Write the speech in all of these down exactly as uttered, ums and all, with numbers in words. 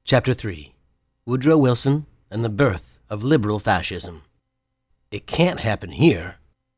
Chapter three. Woodrow Wilson and the Birth of Liberal Fascism. It can't happen here.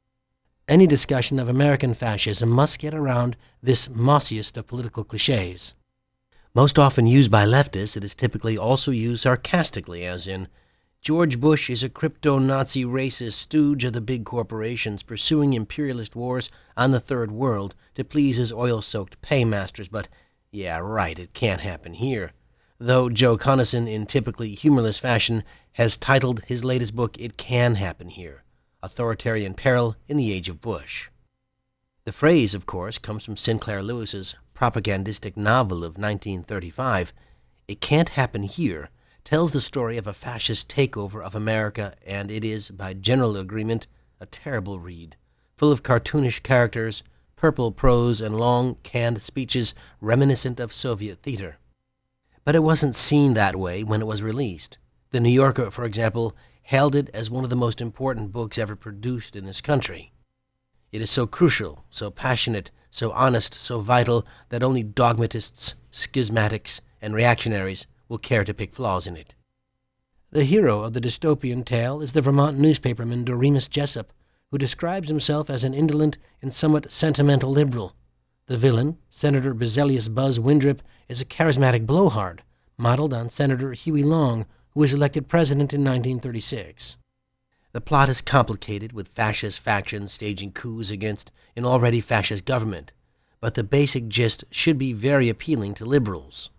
Any discussion of American fascism must get around this mossiest of political cliches. Most often used by leftists, it is typically also used sarcastically, as in, George Bush is a crypto-Nazi racist stooge of the big corporations pursuing imperialist wars on the Third World to please his oil-soaked paymasters, but, yeah, right, it can't happen here. Though Joe Conason, in typically humorless fashion, has titled his latest book, It Can Happen Here, Authoritarian Peril in the Age of Bush. The phrase, of course, comes from Sinclair Lewis's propagandistic novel of nineteen thirty-five. It Can't Happen Here tells the story of a fascist takeover of America, and it is, by general agreement, a terrible read, full of cartoonish characters, purple prose, and long, canned speeches reminiscent of Soviet theater. But it wasn't seen that way when it was released. The New Yorker, for example, hailed it as one of the most important books ever produced in this country. It is so crucial, so passionate, so honest, so vital that only dogmatists, schismatics, and reactionaries will care to pick flaws in it. The hero of the dystopian tale is the Vermont newspaperman Doremus Jessup, who describes himself as an indolent and somewhat sentimental liberal. The villain, Senator Bezelius Buzz Windrip, is a charismatic blowhard, modeled on Senator Huey Long, who was elected president in nineteen thirty-six. The plot is complicated, with fascist factions staging coups against an already fascist government, but the basic gist should be very appealing to liberals.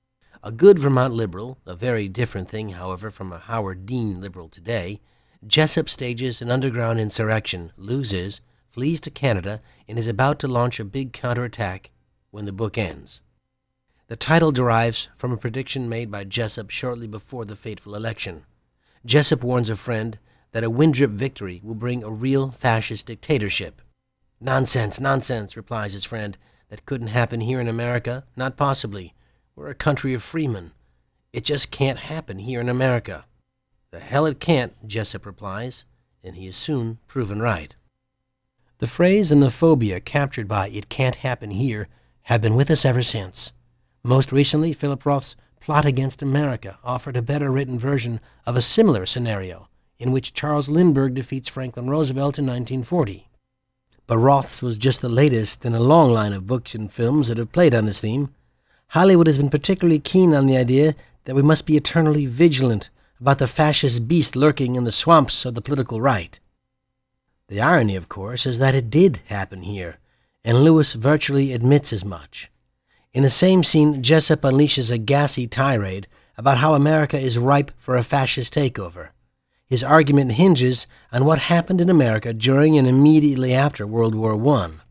A good Vermont liberal, a very different thing, however, from a Howard Dean liberal today, Jessup stages an underground insurrection, loses, flees to Canada, and is about to launch a big counterattack when the book ends. The title derives from a prediction made by Jessup shortly before the fateful election. Jessup warns a friend that a Windrip victory will bring a real fascist dictatorship. Nonsense, nonsense, replies his friend. That couldn't happen here in America, not possibly. We're a country of freemen. It just can't happen here in America. The hell it can't, Jessup replies, and he is soon proven right. The phrase and the phobia captured by It Can't Happen Here have been with us ever since. Most recently, Philip Roth's Plot Against America offered a better written version of a similar scenario, in which Charles Lindbergh defeats Franklin Roosevelt in nineteen forty. But Roth's was just the latest in a long line of books and films that have played on this theme. Hollywood has been particularly keen on the idea that we must be eternally vigilant about the fascist beast lurking in the swamps of the political right. The irony, of course, is that it did happen here, and Lewis virtually admits as much. In the same scene, Jessup unleashes a gassy tirade about how America is ripe for a fascist takeover. His argument hinges on what happened in America during and immediately after World War One.